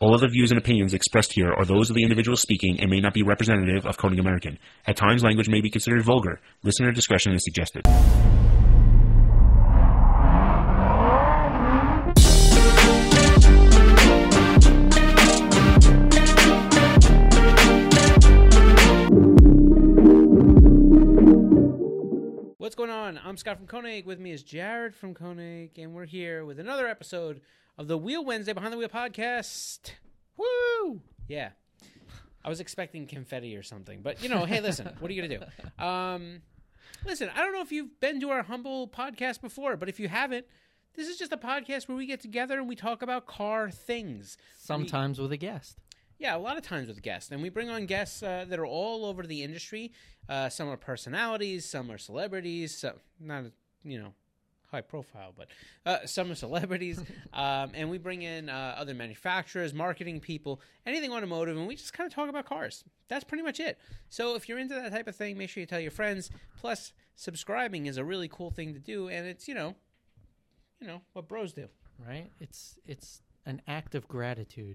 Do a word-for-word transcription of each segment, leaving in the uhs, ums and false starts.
All of the views and opinions expressed here are those of the individual speaking and may not be representative of Coding American. At times, language may be considered vulgar. Listener discretion is suggested. What's going on? I'm Scott from Koenig. With me is Jared from Koenig, and we're here with another episode of the Wheel Wednesday Behind the Wheel podcast. Woo! Yeah. I was expecting confetti or something, but, you know, hey, listen, what are you going to do? Um, listen, I don't know if you've been to our humble podcast before, but if you haven't, this is just a podcast where we get together and we talk about car things. Sometimes we, with a guest. Yeah, a lot of times with guests. And we bring on guests uh, that are all over the industry. Uh, some are personalities, some are celebrities, some, not, you know, high profile, but uh, some are celebrities. um, and we bring in uh, other manufacturers, marketing people, anything automotive, and we just kind of talk about cars. That's pretty much it. So if you're into that type of thing, make sure you tell your friends. Plus, subscribing is a really cool thing to do, and it's, you know, you know, what bros do. Right? It's it's an act of gratitude.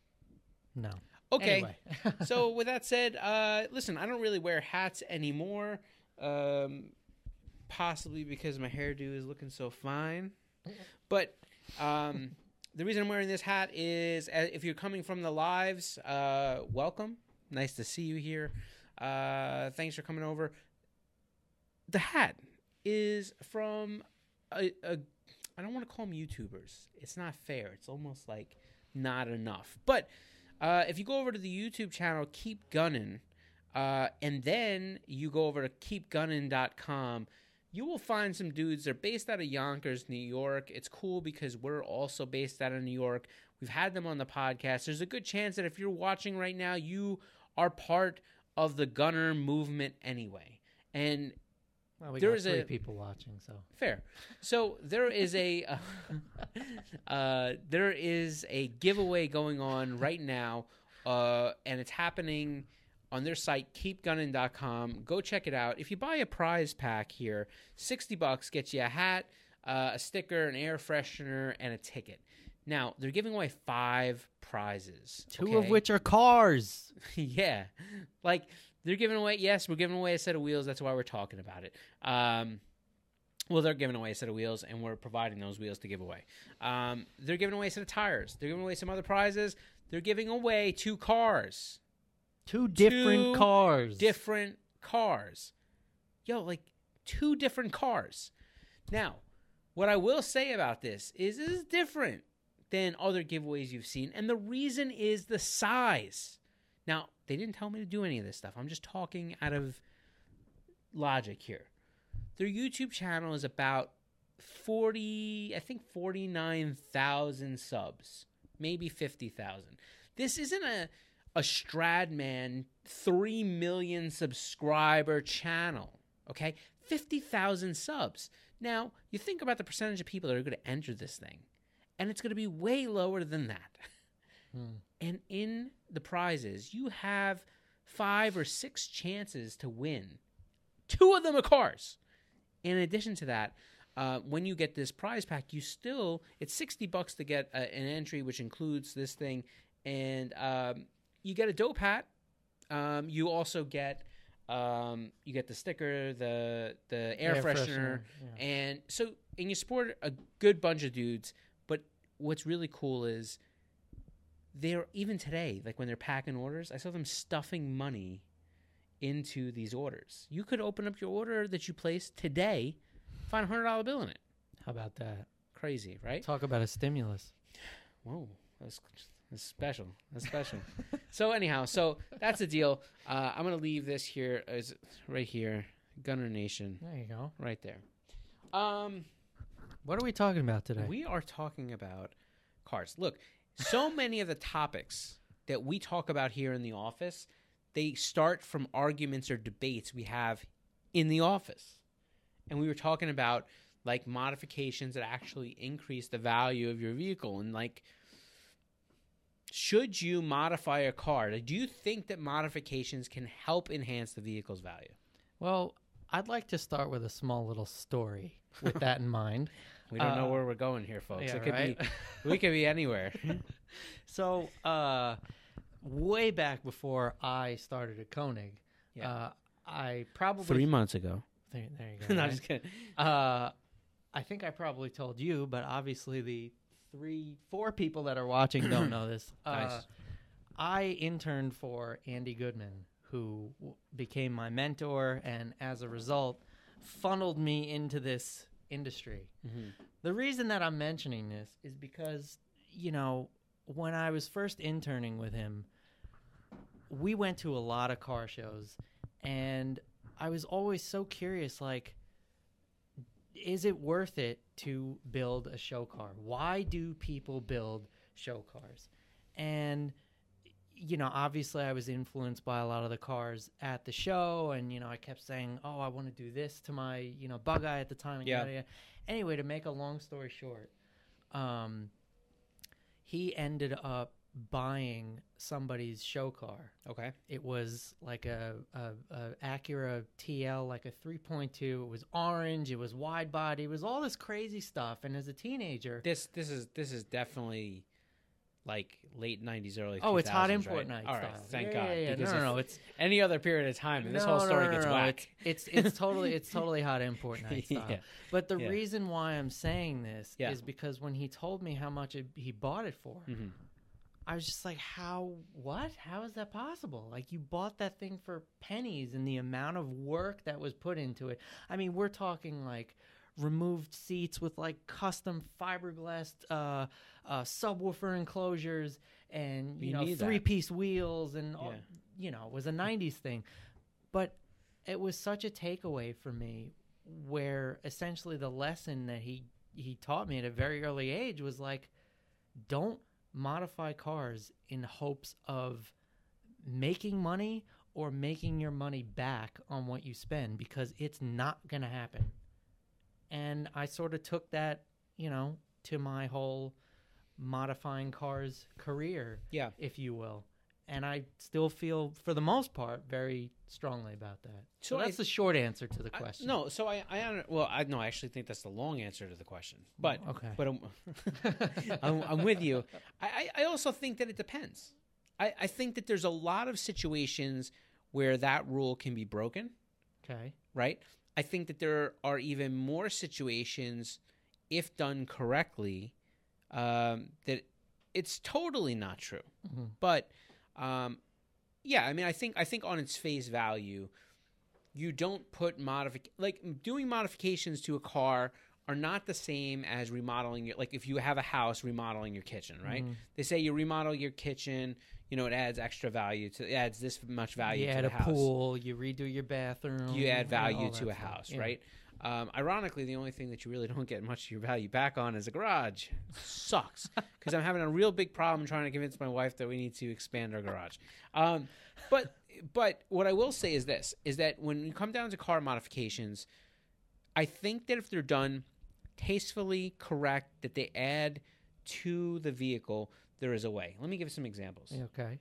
No. Okay. Anyway. So with that said, uh, listen, I don't really wear hats anymore. Um, possibly because my hairdo is looking so fine. But um, the reason I'm wearing this hat is uh, if you're coming from the lives, uh, welcome. Nice to see you here. Uh, thanks for coming over. The hat is from a, a I don't want to call them YouTubers. It's not fair. It's almost like not enough. But Uh, if you go over to the YouTube channel, Keep Gunnin', uh, and then you go over to keep gunnin dot com, you will find some dudes. They're based out of Yonkers, New York. It's cool because we're also based out of New York. We've had them on the podcast. There's a good chance that if you're watching right now, you are part of the gunner movement anyway. And well, we there got is three a, people watching, so fair. So there is a uh, uh, there is a giveaway going on right now, uh, and it's happening on their site, keep gunnin dot com. Go check it out. If you buy a prize pack here, sixty bucks gets you a hat, uh, a sticker, an air freshener, and a ticket. Now they're giving away five prizes, two okay? of which are cars. Yeah, like. They're giving away, yes, we're giving away a set of wheels. That's why we're talking about it. Um, well, they're giving away a set of wheels, and we're providing those wheels to give away. Um, they're giving away a set of tires. They're giving away some other prizes. They're giving away two cars. Two different two cars. Different cars. Yo, like two different cars. Now, what I will say about this is this is different than other giveaways you've seen, and the reason is the size. Now, they didn't tell me to do any of this stuff. I'm just talking out of logic here. Their YouTube channel is about forty, I think forty-nine thousand subs, maybe fifty thousand. This isn't a, a Stradman three million subscriber channel, okay? fifty thousand subs. Now, you think about the percentage of people that are going to enter this thing, and it's going to be way lower than that. Hmm. And in the prizes, you have five or six chances to win. Two of them are cars. In addition to that, uh, when you get this prize pack, you still, it's sixty bucks to get uh, an entry, which includes this thing. And um, you get a dope hat. Um, you also get um, you get the sticker, the the air, air freshener. freshener yeah. And so, and you support a good bunch of dudes. But what's really cool is, they're even today, like when they're packing orders, I saw them stuffing money into these orders. You could open up your order that you placed today, find a hundred dollar bill in it. How about that? Crazy, right? Talk about a stimulus. Whoa, that's, that's special. That's special. So anyhow, so that's the deal. Uh, I'm gonna leave this here, as right here, Gunner Nation. There you go, right there. Um, what are we talking about today? We are talking about cars. Look. So many of the topics that we talk about here in the office, they start from arguments or debates we have in the office. And we were talking about, like, modifications that actually increase the value of your vehicle. And, like, should you modify a car? Do you think that modifications can help enhance the vehicle's value? Well, I'd like to start with a small little story with that in mind. We don't know Uh, where we're going here, folks. yeah, it could right? be, we could be anywhere. So, uh, way back before I started at Koenig, Yeah. uh, I probably Three months ago. There, there you go. no, I'm right? just kidding. Uh, I think I probably told you, but obviously the three, four people that are watching don't know this. Uh, Nice. I interned for Andy Goodman, who w- became my mentor, and as a result, funneled me into this industry. Mm-hmm. The reason that I'm mentioning this is because, you know, when I was first interning with him, we went to a lot of car shows, and I was always so curious, like, is it worth it to build a show car? Why do people build show cars? And, you know, obviously I was influenced by a lot of the cars at the show, and, you know, I kept saying, oh, I want to do this to my, you know, bug eye at the time. And Yeah. yada, yada. Anyway, to make a long story short, um, he ended up buying somebody's show car. Okay. It was like a, a, a Acura T L, like a three point two. It was orange. It was wide body. It was all this crazy stuff. And as a teenager, This this is this is definitely like late nineties, early. oh, it's hot two thousands, import right? night All right, style. thank yeah, God. Yeah, yeah. because No, no, if no. It's any other period of time, and this no, whole no, story no, gets no, no. whack. It's, it's it's totally it's totally hot import night style. Yeah. But the Yeah. reason why I'm saying this Yeah. is because when he told me how much it, he bought it for, Mm-hmm. I was just like, how, what? How is that possible? Like, you bought that thing for pennies, and the amount of work that was put into it. I mean, we're talking like removed seats with like custom fiberglass uh, uh, subwoofer enclosures and, you, You know, need that. three piece wheels and, all, Yeah. you know, it was a nineties thing. But it was such a takeaway for me where essentially the lesson that he, he taught me at a very early age was like, don't modify cars in hopes of making money or making your money back on what you spend, because it's not going to happen. And I sort of took that, you know, to my whole modifying cars career, Yeah. if you will. And I still feel, for the most part, very strongly about that. So, So I- that's the short answer to the I- question. no, so I, I, under- well, I no, I actually think that's the long answer to the question. But, Okay. but I'm, I'm, I'm with you. I, I I also think that it depends. I, I think that there's a lot of situations where that rule can be broken, Okay. right? I think that there are even more situations, if done correctly, um, that it's totally not true. Mhm. But um, yeah, I mean, I think I think on its face value, you don't put modific like doing modifications to a car are not the same as remodeling your, like if you have a house, remodeling your kitchen, right? Mhm. They say you remodel your kitchen, you know, it adds extra value to it adds this much value You to add the a house. pool, you redo your bathroom. You add you know, all value that to a stuff. house, Yeah. right? Um, ironically, the only thing that you really don't get much of your value back on is a garage. Sucks, because I'm having a real big problem trying to convince my wife that we need to expand our garage. Um, but but what I will say is this: is that when you come down to car modifications, I think that if they're done tastefully, correct, that they add to the vehicle, there is a way. Let me give some examples. Okay.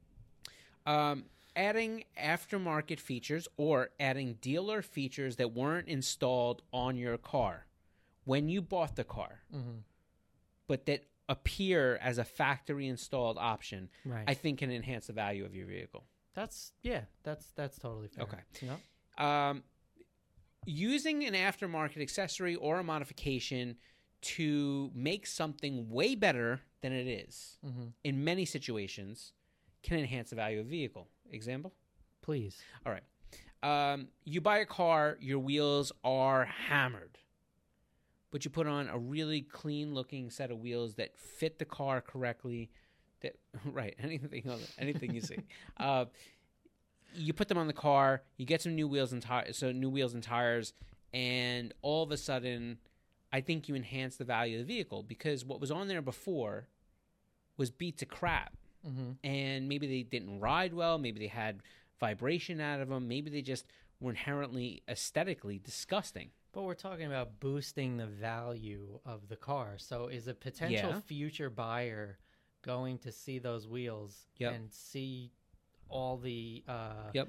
Um, adding aftermarket features or adding dealer features that weren't installed on your car when you bought the car, Mm-hmm. but that appear as a factory installed option, Right. I think can enhance the value of your vehicle. That's yeah. That's that's totally fair. Okay. Yep. Um, using an aftermarket accessory or a modification to make something way better than it is Mm-hmm. in many situations can enhance the value of a vehicle. Example? Please. All right. Um, you buy a car, your wheels are hammered, but you put on a really clean-looking set of wheels that fit the car correctly. That right, anything, anything you see. Uh, you put them on the car. You get some new wheels and tires, so new wheels and tires, and all of a sudden, I think you enhance the value of the vehicle because what was on there before was beat to crap. Mm-hmm. And maybe they didn't ride well, maybe they had vibration out of them, maybe they just were inherently aesthetically disgusting. But we're talking about boosting the value of the car. So is a potential Yeah. future buyer going to see those wheels Yep. and see all the uh, Yep.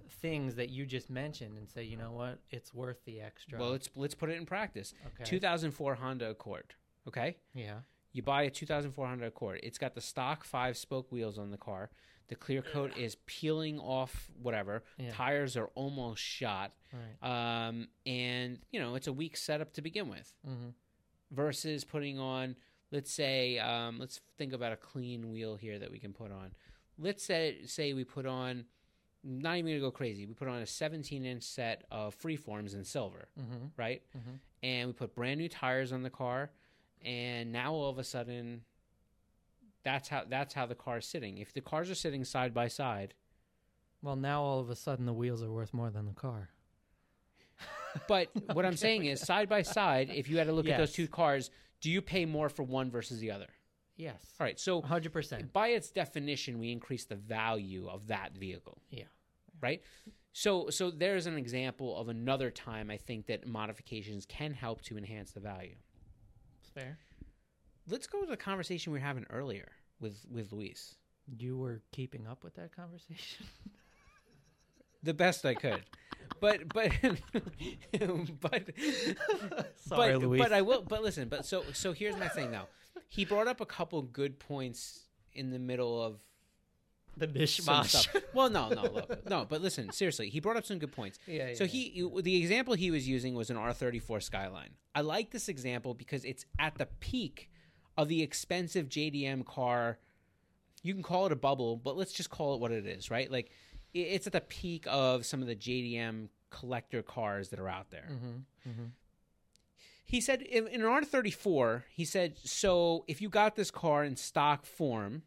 things that you just mentioned and say, you know what, it's worth the extra. Well, let's let's put it in practice. Okay. two thousand four Honda Accord. Okay. Yeah. You buy a two thousand four Honda Accord. It's got the stock five spoke wheels on the car. The clear coat is peeling off whatever. Yeah. Tires are almost shot. Right. Um, and, you know, it's a weak setup to begin with. Mm-hmm. Versus putting on, let's say, um, let's think about a clean wheel here that we can put on. Let's say, say we put on, not even going to go crazy, we put on a seventeen-inch set of freeforms in silver, Mm-hmm. right? Mm-hmm. And we put brand new tires on the car, and now all of a sudden, that's how that's how the car is sitting. If the cars are sitting side by side, Well, now all of a sudden the wheels are worth more than the car. but what I'm saying is side by side, if you had to look at those Yes. two cars, do you pay more for one versus the other? Yes. All right, so one hundred percent. by its definition, we increase the value of that vehicle, Yeah. right? So so there's an example of another time I think that modifications can help to enhance the value. It's fair. Let's go to the conversation we were having earlier with, with Luis. You were keeping up with that conversation? The best I could. But but but Sorry, but, Luis. but I will but listen, but so so here's my thing now. He brought up a couple good points in the middle of the some mishmash. stuff. Well, no, no, look, no, but listen, seriously, he brought up some good points. Yeah, yeah, So he, the example he was using was an R thirty-four Skyline. I like this example because it's at the peak of the expensive J D M car. You can call it a bubble, but let's just call it what it is, right? Like, it- it's at the peak of some of the J D M collector cars that are out there. Mm-hmm. Mm-hmm. He said in in an R thirty-four, he said, so if you got this car in stock form,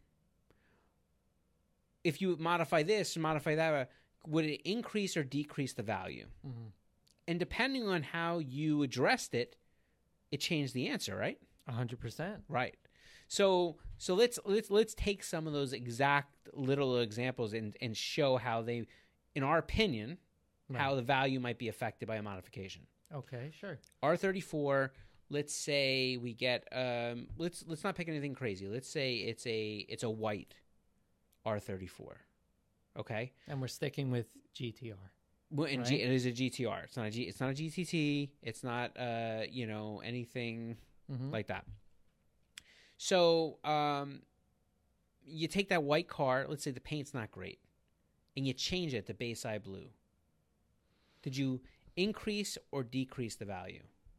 if you modify this, modify that, would it increase or decrease the value? Mm-hmm. And depending on how you addressed it, it changed the answer, right? one hundred percent. Right. So so let's let's let's take some of those exact little examples and and show how they, in our opinion, Right. how the value might be affected by a modification. Okay, sure. R thirty-four, let's say we get um let's let's not pick anything crazy. Let's say it's a it's a white R thirty-four. Okay? And we're sticking with G T R. Well, and Right. G, it is a G T R. It's not a G it's not a G T T. It's not uh, you know, anything Mm-hmm. like that. So, um you take that white car, let's say the paint's not great, and you change it to Bayside blue. Did you increase or decrease the value?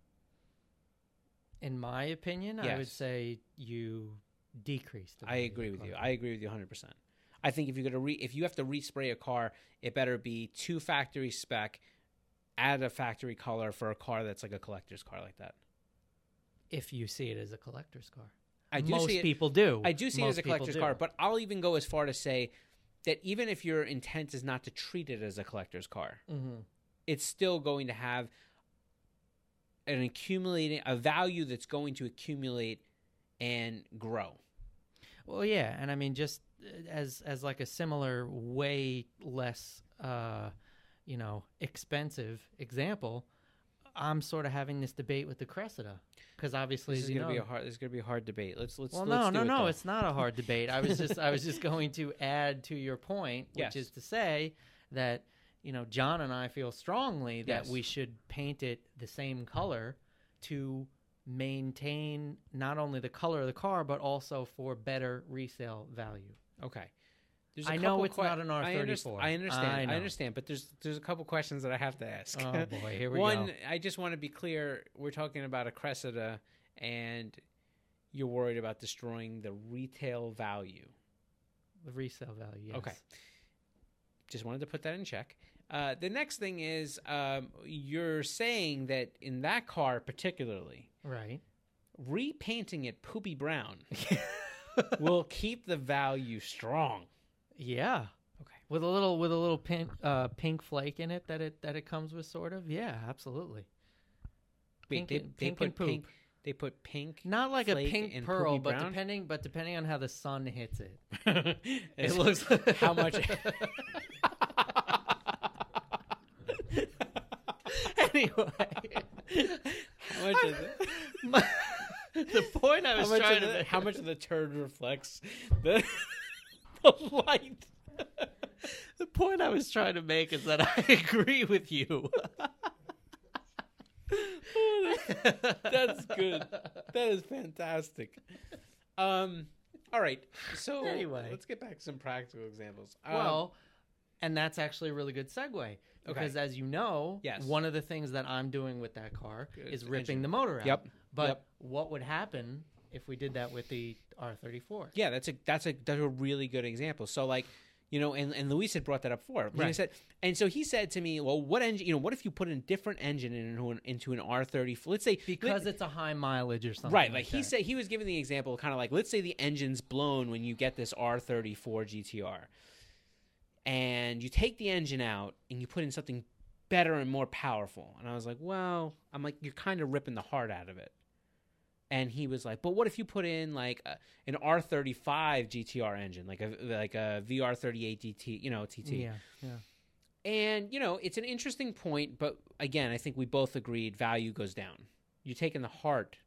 In my opinion, I would Yes. say you decreased. the I value of agree the with you. car. I agree with you one hundred percent. I think if you're gonna re if you have to respray a car, it better be to factory spec, add a factory color for a car that's like a collector's car like that. If you see it as a collector's car. I do Most see it, people do. I do see it Most as a people collector's do. car, but I'll even go as far to say that even if your intent is not to treat it as a collector's car, Mhm. it's still going to have an accumulating a value that's going to accumulate and grow. Well, yeah, and I mean, just uh, as as like a similar, way less, uh, you know, expensive example, I'm sort of having this debate with the Cressida because obviously, This is as you going to know, be a hard. This is going to be a hard debate. Let's let's. well, let's no, do no, it, no, though. it's not a hard debate. I was just I was just going to add to your point, which Yes. is to say that you know John and I feel strongly that Yes. we should paint it the same color to maintain not only the color of the car but also for better resale value. Okay. There's a I know couple it's que- not an R I underst- thirty-four. I understand. I I, know. understand. But there's there's a couple questions that I have to ask. Oh boy, here we One, go. I just want to be clear. We're talking about a Cressida, and you're worried about destroying the retail value. The resale value. Yes. Okay. Just wanted to put that in check. Uh, the next thing is um, you're saying that in that car particularly, Right. repainting it poopy brown will keep the value strong. Yeah. Okay. With a little with a little pink uh, pink flake in it that it that it comes with, sort of. Yeah, absolutely. Wait, Pink they, and- they pink put and poop. pink. They put pink. Not like a flake pink and pearl, poopy but brown? depending but depending on how the sun hits it. it It looks how much? Anyway. How much is it? My- the point I How was much, trying of to the, make. how much of the turd reflects the, the light? The point I was trying to make is that I agree with you. That's good. That is fantastic. Um, all right. So Anyway. let's get back to some practical examples. Um, Well, and that's actually a really good segue because, as you know, Yes. one of the things that I'm doing with that car Good. is The ripping engine. the motor out. Yep. But Yep. what would happen if we did that with the R thirty-four? yeah, that's a that's a that's a really good example. So like, you know, and, and Luis had brought that up before. He Right. said, and so he said to me, well, what engine? You know, what if you put a different engine into an into an R thirty-four? Let's say Because let- it's a high mileage or something. right, like, like he that. said, he was giving the example, kind of like, let's say the engine's blown when you get this R thirty-four G T R, and you take the engine out and you put in something better and more powerful. And I was like, well, I'm like, you're kind of ripping the heart out of it. And he was like, but what if you put in like a, an R thirty-five G T R engine, like a like a V R thirty-eight D T, you know, T T. Yeah, yeah. And, you know, it's an interesting point, but again, I think we both agreed value goes down. You're taking the heart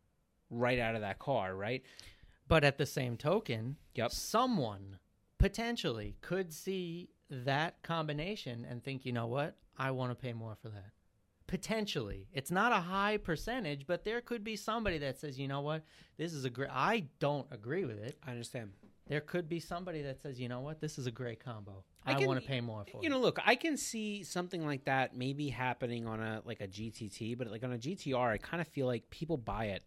right out of that car, right? But at the same token, Yep. someone potentially could see that combination and think, you know what? I want to pay more for that. Potentially. It's not a high percentage, but there could be somebody that says, you know what? This is a great... I don't agree with it. I understand. There could be somebody that says, you know what? This is a great combo. I I, can- want to pay more for You it. know, look, I can see something like that maybe happening on a like a G T T, but like on a G T R, I kind of feel like people buy it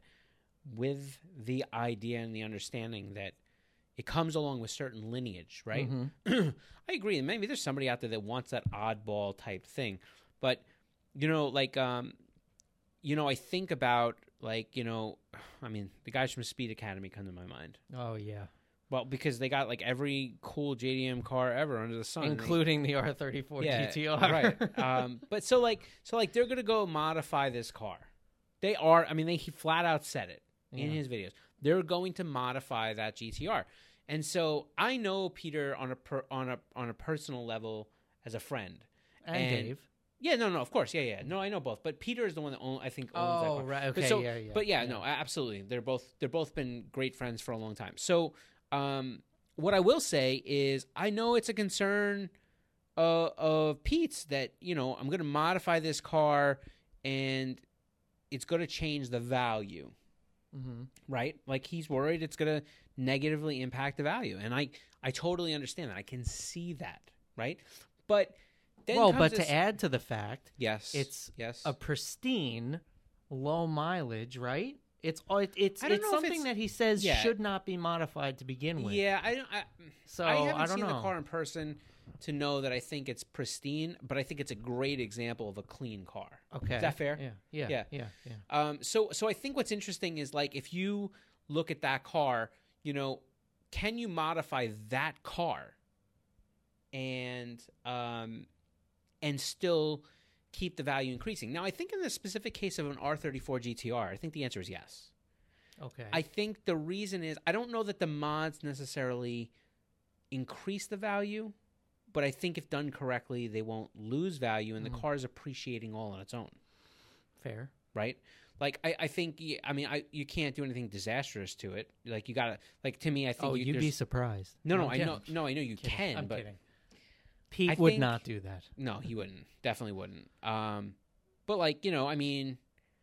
with the idea and the understanding that it comes along with certain lineage, right? Mhm. I agree. And maybe there's somebody out there that wants that oddball type thing. But, you know, like, um, you know, I think about, like, you know, I mean, the guys from Speed Academy come to my mind. Oh, yeah. Well, because they got, like, every cool J D M car ever under the sun. and they- Including the R thirty-four yeah, G T R. right. Um, but so, like, so like they're going to go modify this car. They are, I mean, they he flat out said it in Yeah. his videos. They're going to modify that G T R. And so I know Peter on a per, on a on a personal level as a friend. and, And- Dave. Yeah, no, no, of course, yeah, yeah, no, I know both, but Peter is the one that own, I think owns that Oh, car. right. But Okay, so, yeah, yeah. but yeah, no, a- absolutely, they're both they're both been great friends for a long time. So, um, what I will say is, I know it's a concern uh, of Pete's that you know I'm going to modify this car, and it's going to change the value. Mm-hmm. Right? Like he's worried it's going to negatively impact the value. And I, I totally understand that. I can see that. Right? But then Well, comes but this- to add to the fact, yes, it's yes. a pristine low mileage, right? It's it, it's I don't it's know if something it's- that he says yeah. should not be modified to begin with. yeah, I don't. I, So I I, haven't don't seen know. the car in person to know that I think it's pristine, but I think it's a great example of a clean car. Okay, Is that fair? Yeah, yeah, Yeah. yeah, yeah. yeah. Um, so, so I think what's interesting is like if you look at that car, you know, can you modify that car and um, and still keep the value increasing? Now, I think in the specific case of an R thirty-four G T R, I think the answer is yes. Okay. I think the reason is I don't know that the mods necessarily increase the value, but I think if done correctly, they won't lose value, and the Mm. car is appreciating all on its own. Fair. Right? Like I, I think y- I mean I you can't do anything disastrous to it. Like you gotta like to me I think Oh, you, you'd there's- be surprised. no no I'm I kidding. know no I know you Kidding. can I'm but kidding. Pete I would think- not do that. no he wouldn't definitely wouldn't. Um, but like you know I mean,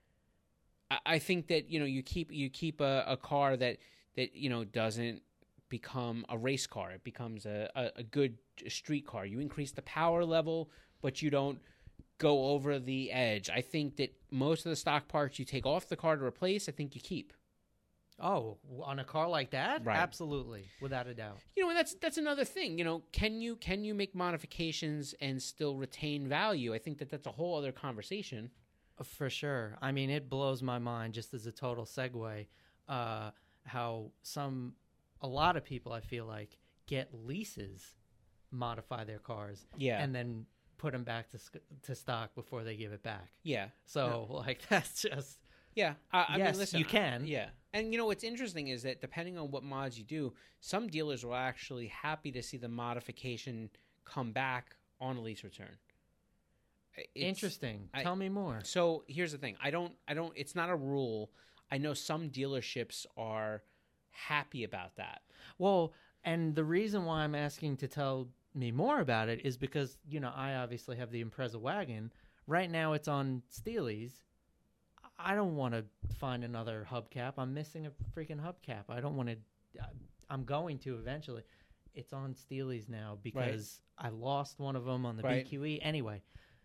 I, I think that you know you keep you keep a, a car that that you know doesn't become a race car. It becomes a, a, a good street car. You increase the power level, but you don't go over the edge. I think that most of the stock parts you take off the car to replace, I think you keep. Oh, on a car like that? Right. Absolutely, without a doubt. You know, and that's that's another thing. You know, can you can you make modifications and still retain value? I think that that's a whole other conversation. For sure. I mean, it blows my mind just as a total segue uh, how some, a lot of people I feel like get leases, modify their cars, Yeah, and then put them back to sc- to stock before they give it back. yeah, So like that's just yeah. I, I yes, mean, listen, you can. Yeah, and you know what's interesting is that depending on what mods you do, some dealers will actually happy to see the modification come back on a lease return. It's- Interesting. I- Tell me more. So here's the thing. I don't. I don't. It's not a rule. I know some dealerships are happy about that. Well, and the reason why I'm asking to tell me more about it is because, you know, I obviously have the Impreza wagon. Right now it's on Steely's. I don't want to find another hubcap. I'm missing a freaking hubcap. I don't want to. I'm going to eventually. It's on Steely's now because right. I lost one of them on the right. B Q E. Anyway,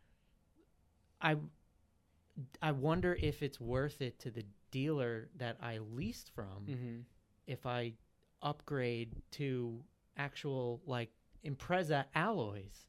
I I wonder if it's worth it to the dealer that I leased from mm-hmm. if I upgrade to actual like Impreza alloys.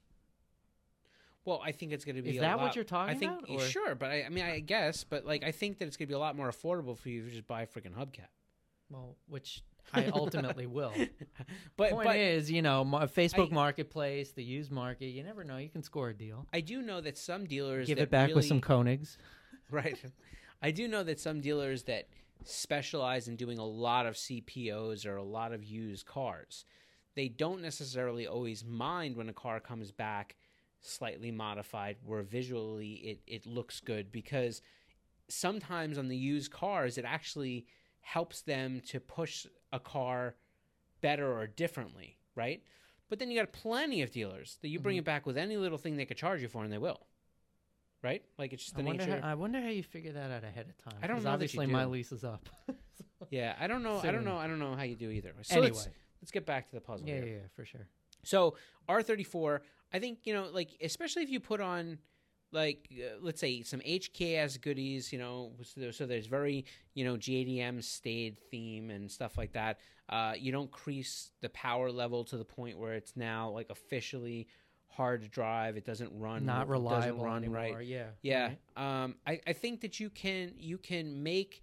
Well, I think it's going to be. Is a that lot, what you're talking I think, about? Or? Sure, but I, I mean, I guess, but like, I think that it's going to be a lot more affordable for you to just buy a freaking hubcap. Well, which I ultimately will. But point but, is, you know, Facebook I, Marketplace, the used market. You never know. You can score a deal. I do know that some dealers give that it back really, with some Koenigs. Right. I do know that some dealers that specialize in doing a lot of C P Os or a lot of used cars, they don't necessarily always mind when a car comes back slightly modified where visually it, it looks good, because sometimes on the used cars it actually helps them to push a car better or differently, right? But then you got plenty of dealers that you bring mm-hmm. it back with any little thing they could charge you for, and they will, right? Like, it's just the I wonder nature. How, I wonder how you figure that out ahead of time. I don't know. Obviously, my lease is up. So. Yeah, I don't know. Soon. I don't know. I don't know how you do either. So anyway, let's, let's get back to the puzzle. Yeah, here. yeah, yeah, for sure. So R thirty-four, I think, you know, like, especially if you put on, like, uh, let's say some H K S goodies, you know, so, so there's very, you know, J D M stayed theme and stuff like that. Uh, you don't increase the power level to the point where it's now, like, officially hard to drive. It doesn't run. Not reliable doesn't run anymore. Right. Yeah. Yeah. Right. Um, I, I think that you can you can make.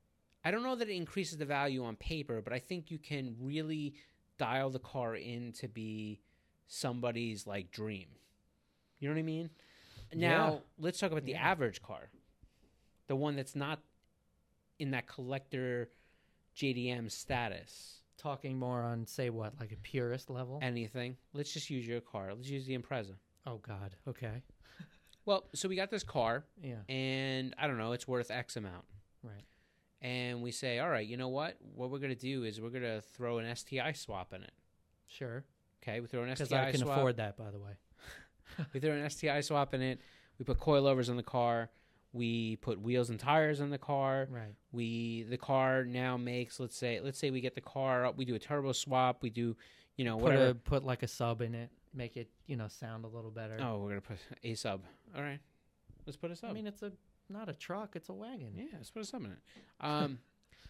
I don't know that it increases the value on paper, but I think you can really dial the car in to be somebody's, like, dream. You know what I mean? Now, yeah. let's talk about the yeah. average car. The one that's not in that collector J D M status. Talking more on, say what, like a purist level? Anything. Let's just use your car. Let's use the Impreza. Oh, God. Okay. Well, so we got this car. Yeah. And, I don't know, it's worth X amount. Right. And we say, all right, you know what? What we're going to do is we're going to throw an S T I swap in it. Sure. Okay, we throw an S T I swap. Because I can afford that, by the way. We throw an S T I swap in it. We put coilovers on the car. We put wheels and tires on the car. Right. We the car now makes, let's say let's say we get the car up. We do a turbo swap. We do, you know, put whatever. A, put like a sub in it. Make it, you know, sound a little better. Oh, we're gonna put a sub. All right, let's put a sub. I mean, it's a not a truck. It's a wagon. Yeah, let's put a sub in it. Um,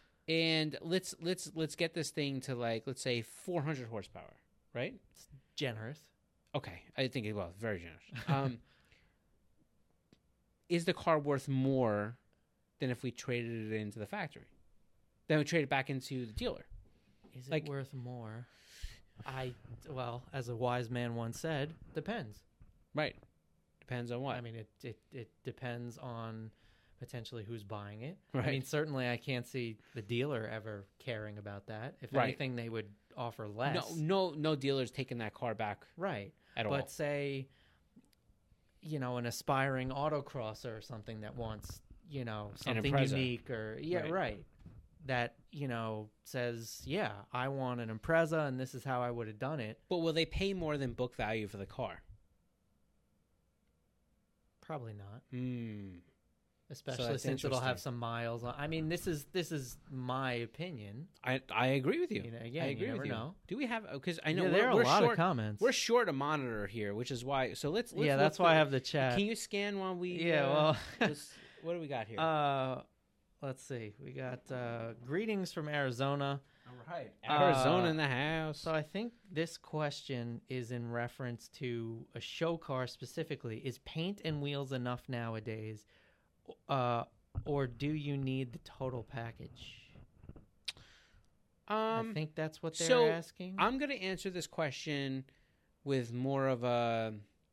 and let's let's let's get this thing to, like, let's say four hundred horsepower. Right. It's generous. Okay, I think it was very generous. Um, is the car worth more than if we traded it into the factory? Then we trade it back into the dealer. Is like, it worth more? I well, as a wise man once said, depends. Right. Depends on what? I mean, it it, it depends on potentially who's buying it. Right. I mean, certainly I can't see the dealer ever caring about that. If right. anything, they would offer less. No, no, no dealer's taking that car back. Right. At but all. But say, you know, an aspiring autocrosser or something that wants, you know, something unique or yeah, right. right. That, you know, says, yeah, I want an Impreza and this is how I would have done it. But will they pay more than book value for the car? Probably not. Hmm. Especially so since it'll have some miles on. I mean, this is this is my opinion. I I agree with you. you know, again, I agree you never with you. know. Do we have? Because I know yeah, we're, there are we're a lot short, of comments. We're short a monitor here, which is why. So let's. let's yeah, that's why I have the chat. Can you scan while we? Yeah. Uh, well, what do we got here? Uh, let's see. We got uh, greetings from Arizona. All right, Arizona uh, in the house. So I think this question is in reference to a show car specifically. Is paint and wheels enough nowadays? Uh. Or do you need the total package? Um, I think that's what they're so asking. I'm going to answer this question with more of a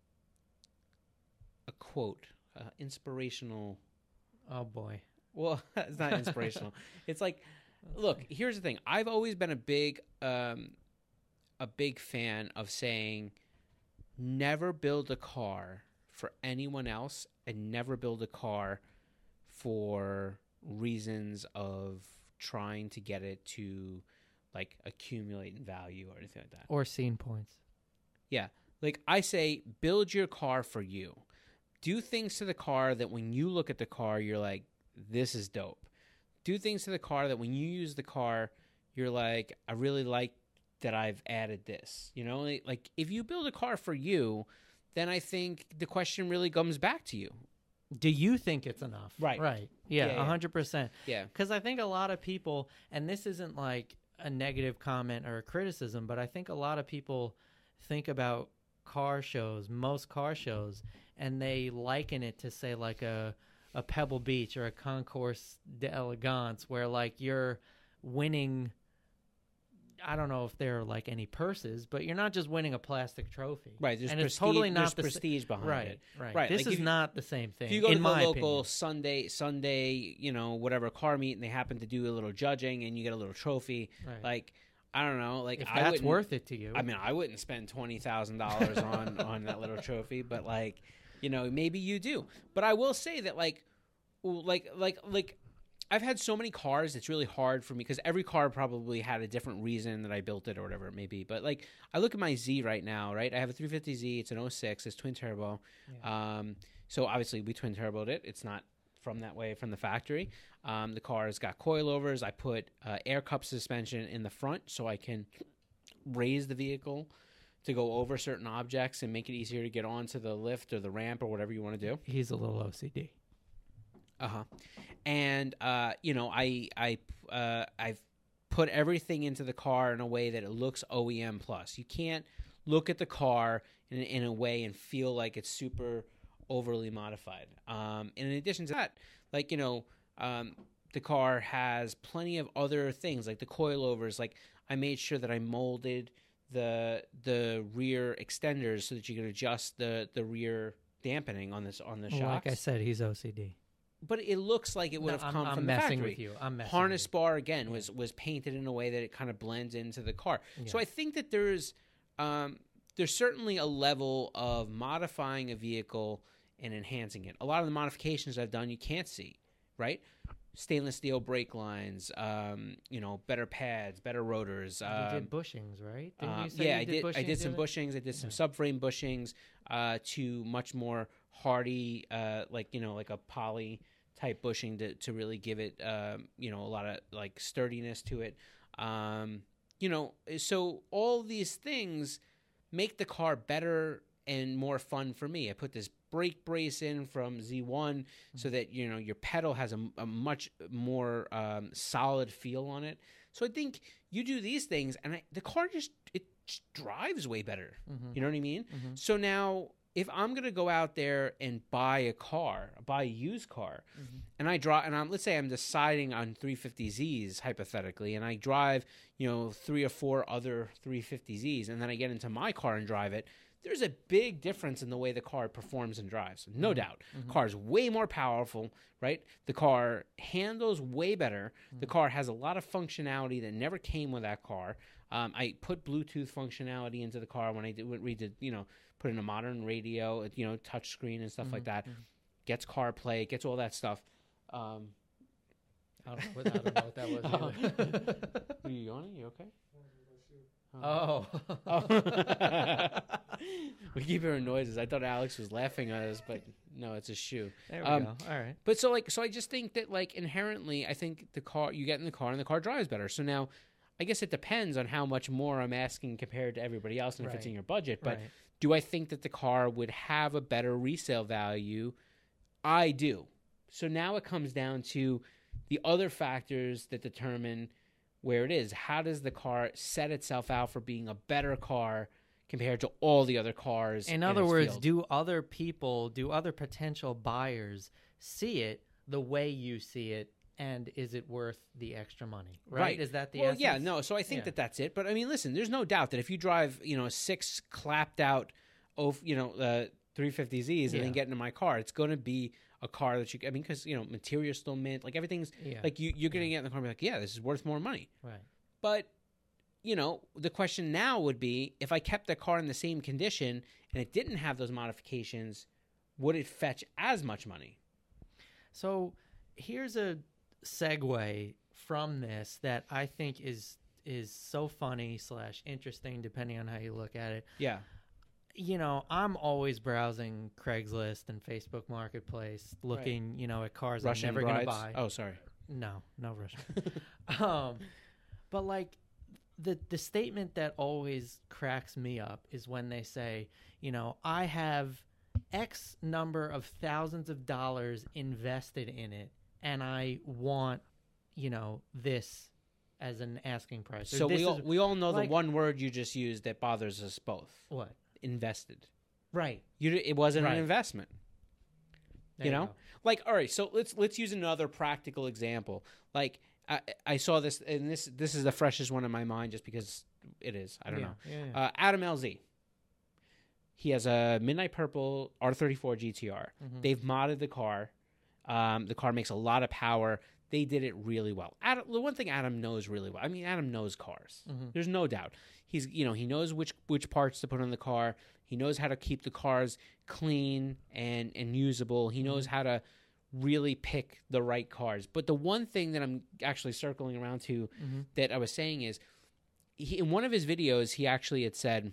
a quote, uh, inspirational. Oh boy. Well, it's not inspirational. It's like, Let's look, see. Here's the thing. I've always been a big, um, a big fan of saying, never build a car for anyone else, and never build a car for reasons of trying to get it to, like, accumulate in value or anything like that. Or scene points. Yeah. Like I say, build your car for you. Do things to the car that when you look at the car, you're like, this is dope. Do things to the car that when you use the car, you're like, I really like that I've added this. You know, like if you build a car for you, then I think the question really comes back to you. Do you think it's enough? Right. Right. Yeah, Yeah, yeah. one hundred percent. Yeah. Because I think a lot of people, and this isn't like a negative comment or a criticism, but I think a lot of people think about car shows, most car shows, and they liken it to, say, like a, a Pebble Beach or a Concours d'Elegance, where, like, you're winning... I don't know if there are like any purses, but you're not just winning a plastic trophy, right? There's and prestige, it's totally not there's the prestige sa- behind right, it, right, right. This like is if, not the same thing. If you go in to my the local opinion. Sunday, Sunday, you know, whatever car meet, and they happen to do a little judging, and you get a little trophy, Right. like I don't know, like if I that's wouldn't- worth it to you, I mean, I wouldn't spend twenty thousand dollars on on that little trophy, but like, you know, maybe you do. But I will say that, like, like, like, like. I've had so many cars, it's really hard for me because every car probably had a different reason that I built it or whatever it may be. But like, I look at my Z right now, right? I have a three fifty Z. It's an oh six. It's twin turbo. Yeah. Um, so obviously we twin turboed it. It's not from that way from the factory. Um, the car has got coilovers. I put uh, air cup suspension in the front so I can raise the vehicle to go over certain objects and make it easier to get onto the lift or the ramp or whatever you want to do. he's a little O C D. Uh huh. And uh, you know, I I uh, I've put everything into the car in a way that it looks O E M plus. You can't look at the car in in a way and feel like it's super overly modified. Um, and in addition to that, like you know, um, the car has plenty of other things like the coilovers. Like I made sure that I molded the the rear extenders so that you can adjust the the rear dampening on this on the Well, shocks. like I said, he's O C D. But it looks like it would No, have I'm, come I'm from messing the factory. with you. I'm messing Harness with bar again was was painted in a way that it kind of blends into the car. So Yeah. I think that there's um, there's certainly a level of modifying a vehicle and enhancing it. A lot of the modifications I've done you can't see, right? Stainless steel brake lines, um, you know, better pads, better rotors. you. Um, You did bushings, right? Didn't uh, you say yeah, you I did. I bushings did some the other- bushings. I did some subframe bushings uh, to much more hardy, uh, like you know, like a poly type bushing to to really give it, um, you know, a lot of like sturdiness to it. Um, you know, so all these things make the car better and more fun for me. I put this brake brace in from Z one so that you know your pedal has a, a much more um, solid feel on it. So I think you do these things, and I, the car just it just drives way better. Mhm. You know what I mean? Mhm. So now, if I'm gonna go out there and buy a car, buy a used car, Mhm. and I drive, and I'm let's say I'm deciding on three fifty Zs hypothetically, and I drive, you know, three or four other three fifty Zs, and then I get into my car and drive it. There's a big difference in the way the car performs and drives, no doubt. Car's way more powerful, right? The car handles way better. The car has a lot of functionality that never came with that car. Um, I put Bluetooth functionality into the car when I did, redid, you know, put in a modern radio, you know, touch screen and stuff like that. Gets CarPlay, gets all that stuff. Um, I don't know what, I don't know what that was either. Are you yawning? You okay? Oh. Oh. We keep hearing noises. I thought Alex was laughing at us, but no, it's a shoe. There we Um, go. All right. But so like, so I just think that like inherently, I think the car, you get in the car and the car drives better. So now, I guess it depends on how much more I'm asking compared to everybody else, and if it's Right. in your budget. But Right. do I think that the car would have a better resale value? I do. So now it comes down to the other factors that determine where it is. How does the car set itself out for being a better car compared to all the other cars? In other its words, field? do other people, do other potential buyers see it the way you see it, and is it worth the extra money? Right? Right. Is that the well, essence? yeah, no. So I think Yeah. that that's it. But I mean, listen, there's no doubt that if you drive, you know, a six clapped out, oh, you know, uh, three fifty Zs and Yeah. then get into my car, it's going to be a car that you. I mean, because you know, material's still mint, like everything's Yeah. like you. You're going to get in the car and be like, yeah, this is worth more money. Right. But you know, the question now would be, if I kept the car in the same condition and it didn't have those modifications, would it fetch as much money? So here's a segue from this that I think is is so funny slash interesting, depending on how you look at it. Yeah. you know, I'm always browsing Craigslist and Facebook Marketplace, looking, you know, at cars Russian I'm never brides. going to buy. Oh, sorry. No, no Russian. um, but like the the statement that always cracks me up is when they say, you know, I have X number of thousands of dollars invested in it, and I want, you know, this as an asking price. Or So this we all is- we all know like- the one word you just used that bothers us both. what? Invested. Right. You it wasn't Right. an investment. There you know? go. Like, all right, so let's let's use another practical example. Like I, I saw this, and this this is the freshest one in my mind, just because it is. I don't Yeah, know. yeah, yeah. Uh, Adam L Z. He has a Midnight Purple R thirty-four G T R. Mhm. They've modded the car. Um, the car makes a lot of power. They did it really well. Adam, the one thing Adam knows really well. I mean, Adam knows cars. Mhm. There's no doubt. He's you know he knows which which parts to put on the car. He knows how to keep the cars clean and and usable. He knows how to really pick the right cars. But the one thing that I'm actually circling around to Mhm. that I was saying is, he, in one of his videos, he actually had said,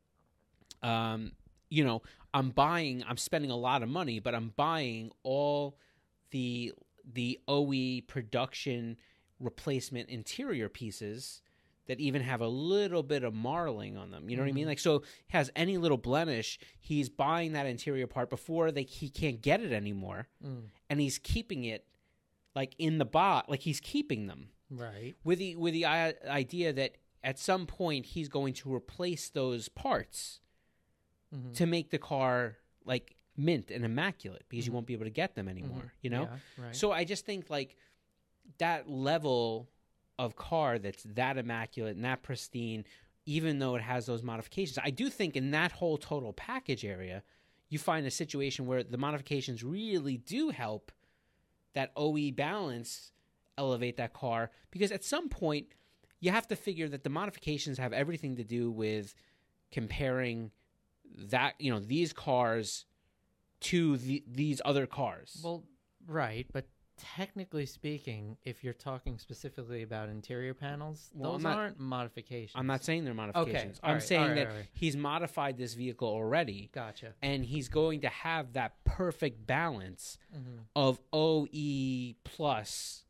um, you know, I'm buying, I'm spending a lot of money, but I'm buying all the the O E production replacement interior pieces that even have a little bit of marling on them. You know what I mean? Like, so has any little blemish, he's buying that interior part before they he can't get it anymore, Mm. and he's keeping it like in the bot, like he's keeping them Right. with the with the i- idea that at some point he's going to replace those parts Mhm. to make the car like mint and immaculate, because you won't be able to get them anymore. Mhm. You know. Yeah, right. So I just think like that level of car that's that immaculate and that pristine, even though it has those modifications, I do think in that whole total package area, you find a situation where the modifications really do help that O E balance elevate that car, because at some point you have to figure that the modifications have everything to do with comparing that, you know, these cars to the, these other cars. Well, right, but technically speaking, if you're talking specifically about interior panels, Well, those I'm not- aren't modifications. I'm not saying they're modifications. all I'm right, saying all right, that all right. he's modified this vehicle already, Gotcha. and he's going to have that perfect balance Mhm. of O E plus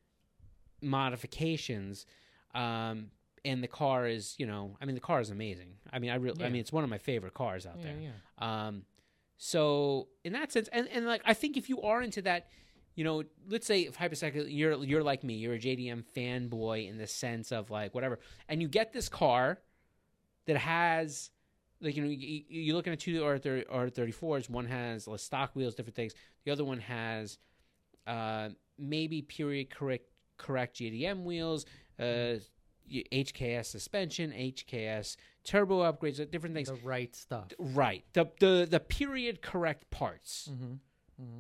modifications. Um, and the car is, you know, I mean, the car is amazing. I mean, I really, I Yeah. mean, it's one of my favorite cars out Yeah, there. yeah. Um, so in that sense, and, and like, I think if you are into that, you know, let's say if hypothetically you're, you're like me, you're a J D M fanboy in the sense of like whatever, and you get this car that has, like, you know, you, you're looking at two R thirty-fours, one has like, stock wheels, different things. The other one has uh, maybe period correct, correct J D M wheels, uh, H K S suspension, H K S turbo upgrades, different things. The right stuff. Right. The the the period correct parts. Mm-hmm. Mm-hmm.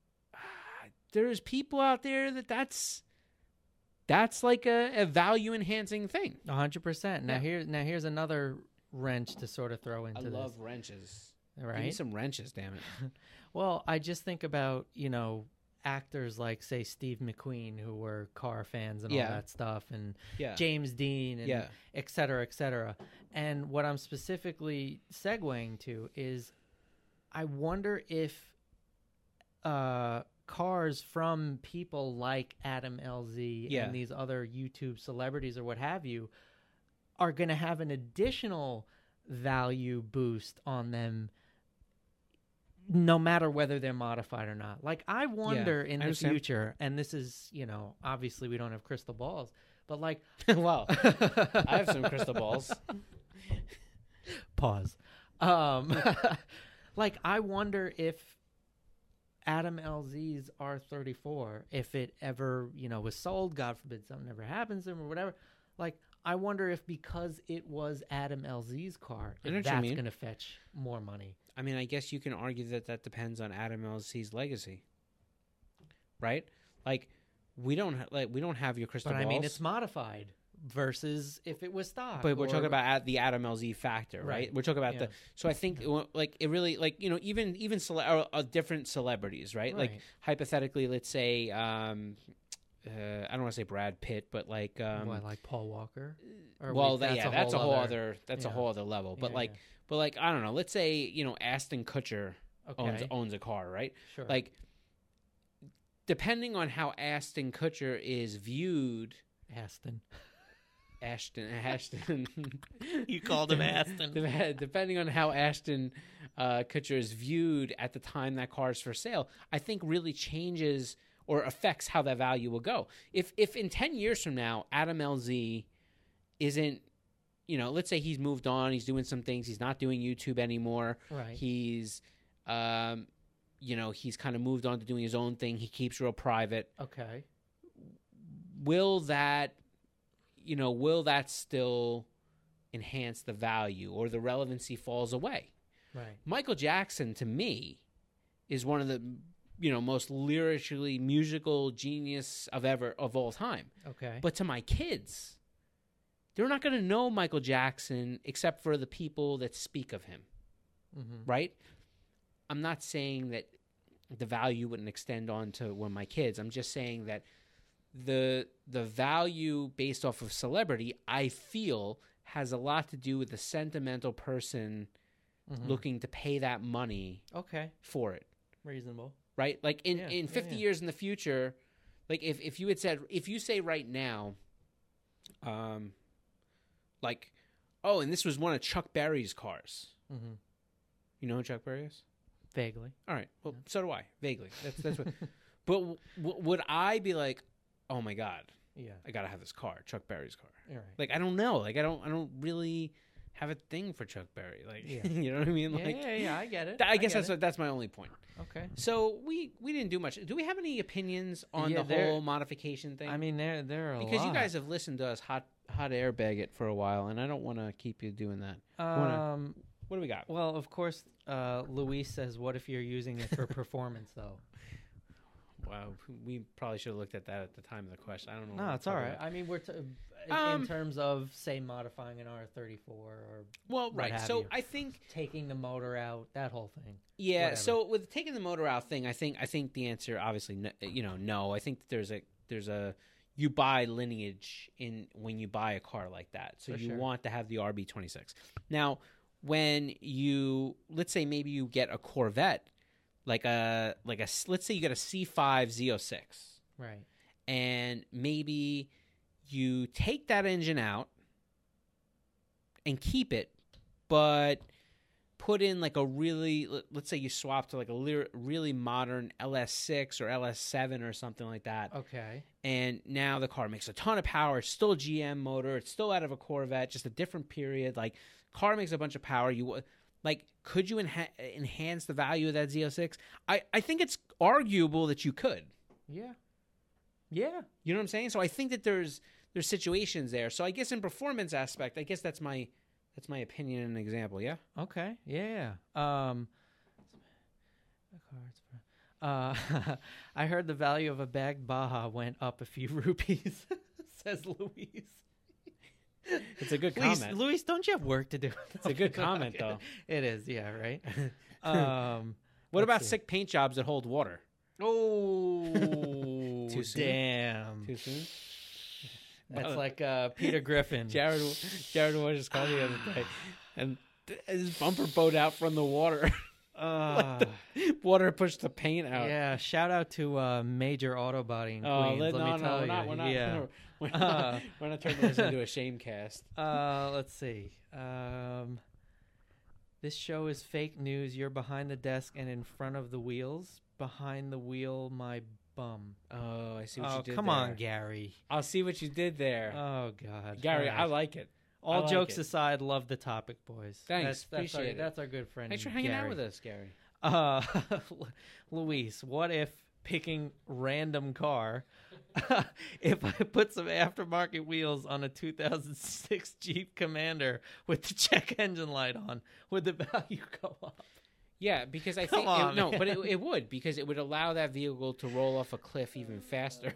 There's people out there that that's that's like a, a value enhancing thing. A hundred percent. Now Yeah. here, now here's another wrench to sort of throw into I this. love wrenches. Give me Right. some wrenches, damn it. Well, I just think about, you know, actors like, say, Steve McQueen, who were car fans and Yeah. all that stuff, and Yeah. James Dean, and Yeah. et cetera, et cetera. And what I'm specifically segueing to is, I wonder if uh, cars from people like Adam L Z Yeah. and these other YouTube celebrities or what have you are going to have an additional value boost on them, no matter whether they're modified or not. Like, I wonder in I the understand. future, and this is, you know, obviously we don't have crystal balls, but like, Well, I have some crystal balls. Pause. Um, like, I wonder if Adam L Z's R thirty-four, if it ever, you know, was sold, God forbid something ever happens to him or whatever, like, I wonder if because it was Adam L Z's car, I know if what you that's mean. going to fetch more money. I mean, I guess you can argue that that depends on Adam L Z's legacy, right? Like, we don't ha- like we don't have your crystal But balls. I mean, it's modified versus if it was stock. But we're or- talking about at the Adam L Z factor, right? Right. We're talking about Yeah. the. So I think uh, like it really like you know even even cele- uh, uh, different celebrities, right? Like Right. hypothetically, let's say um, uh, I don't want to say Brad Pitt, but like um, What, like Paul Walker? Or well, we- that, yeah, that's a whole other- other that's a yeah. whole other level. But Yeah, like, yeah. but like, I don't know. Let's say you know Ashton Kutcher Okay. owns owns a car, right? Sure. Like, depending on how Ashton Kutcher is viewed, Aston. Ashton Ashton. You called him Aston. Dep- Depending on how Ashton uh, Kutcher is viewed at the time that car is for sale, I think really changes or affects how that value will go. If if in ten years from now, Adam L Z isn't, you know, let's say he's moved on, he's doing some things, he's not doing YouTube anymore, Right. he's, um, you know, he's kind of moved on to doing his own thing, he keeps real private. Okay. Will that, you know, will that still enhance the value or the relevancy falls away? Right. Michael Jackson, to me, is one of the, you know, most lyrically musical genius of ever of all time. Okay. But to my kids, they're not going to know Michael Jackson except for the people that speak of him, mm-hmm. right? I'm not saying that the value wouldn't extend on to one of my kids. I'm just saying that the the value based off of celebrity, I feel, has a lot to do with the sentimental person Mhm. looking to pay that money Okay. for it, Reasonable. right? Like in, Yeah, in yeah, fifty yeah. years in the future, like if, if you had said, if you say right now, um, like, oh, and this was one of Chuck Berry's cars. Mm-hmm. You know who Chuck Berry is? Vaguely. All right. Well, so do I. Vaguely. That's that's what. But w- w- would I be like, oh my god, Yeah. I gotta have this car, Chuck Berry's car? All right. Like I don't know. Like I don't. I don't really have a thing for Chuck Berry. Like Yeah. you know what I mean? yeah, Like yeah, yeah. I get it. th- I guess get that's it. what, that's my only point. Okay. So we we didn't do much. Do we have any opinions on Yeah, the there- whole modification thing? I mean, there there are a because you lot. guys have listened to us hot hot airbag it for a while, and I don't want to keep you doing that. wanna- Um. What do we got? Well, of course, uh, Luis says, "What if you're using it for performance, though?" Wow, we probably should have looked at that at the time of the question. I don't know. what No, we're it's all talking right. about. I mean, we're t- in- Um, in terms of say modifying an R thirty-four or Well, what right. have So you. I think taking the motor out, that whole thing. yeah. Whatever. So with taking the motor out thing, I think I think the answer obviously no, you know no. I think that there's a there's a you buy lineage in when you buy a car like that. So For you sure. want to have the R B twenty-six. Now, when you let's say maybe you get a Corvette, like a like a let's say you get a C five Z oh six. Right. And maybe you take that engine out and keep it, but put in like a really, let- let's say you swap to like a lir- really modern L S six or L S seven or something like that. Okay. And now the car makes a ton of power. It's still a G M motor. It's still out of a Corvette, just a different period. Like, car makes a bunch of power. You like, could you enha- enhance the value of that Z oh six? I, I think it's arguable that you could. Yeah. Yeah. You know what I'm saying? So I think that there's there's situations there. So I guess in performance aspect, I guess that's my that's my opinion and example. Yeah. Okay. Yeah. yeah. Um. Uh, I heard the value of a bagged Baja went up a few rupees. Says Luis. It's a good Luis, comment. Luis, don't you have work to do? It's a good comment, though. It is. Yeah. Right. Um. What let's about see. sick paint jobs that hold water? Oh, Too soon? damn. Too soon? That's Uh, like uh, Peter Griffin. Jared Jared was just called the other day, and th- his bumper bowed out from the water. Uh, Water pushed the paint out. yeah, shout out to uh, Major Auto Body in Oh, Queens. let, Let no, me no, tell we're you. not. We're not. Yeah. We're not, Uh, we're not turning this into a shame cast. Uh, let's see. Um, this show is fake news. You're behind the desk and in front of the wheels. Behind the wheel, my bum. Oh, I see what Oh, you did come there. on, Gary. I'll see what you did there. Oh God, Gary, All I right. like it. I All like jokes it. aside, love the topic, boys. Thanks, That's, that's our, appreciate it. That's our good friend. Thanks for hanging out Gary. with us, Gary. Uh, Luis, what if picking random car? If I put some aftermarket wheels on a two thousand six Jeep Commander with the check engine light on, would the value go up? Yeah, because I Come think on, it, no, man. but it, it would because it would allow that vehicle to roll off a cliff even faster.